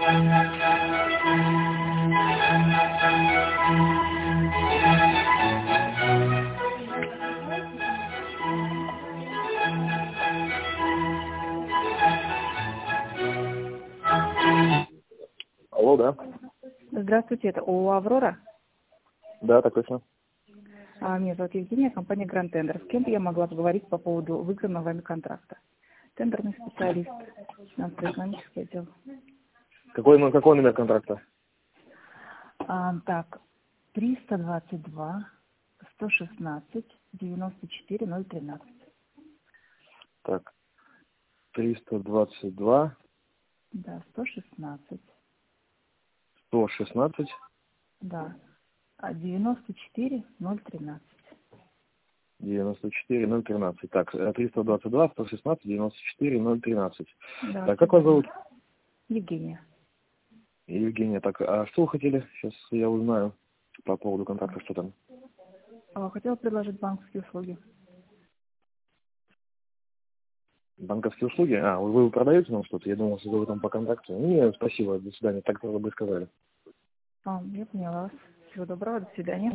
Алло, да? Здравствуйте, это ООО «Аврора». Да, так точно. Меня зовут Евгения, компания Grand Tender. С кем я могла поговорить по поводу выигранного вами контракта? Тендерный специалист, финансово-экономический отдел. Какой номер контракта? Так, 322 116 94 013. Так, 322 Да, 116. 116. Да, 94 013. 94 013. Так, 322 116 94 013. Да, Так, как вас зовут? Евгения. Евгения. Так, а что вы хотели? Сейчас я узнаю по поводу контракта, что там. Хотела предложить банковские услуги. Банковские услуги? Вы продаете нам что-то? Я думал, что вы там по контракту. Нет, спасибо, до свидания. Так вы бы сказали. Я поняла вас. Всего доброго, до свидания.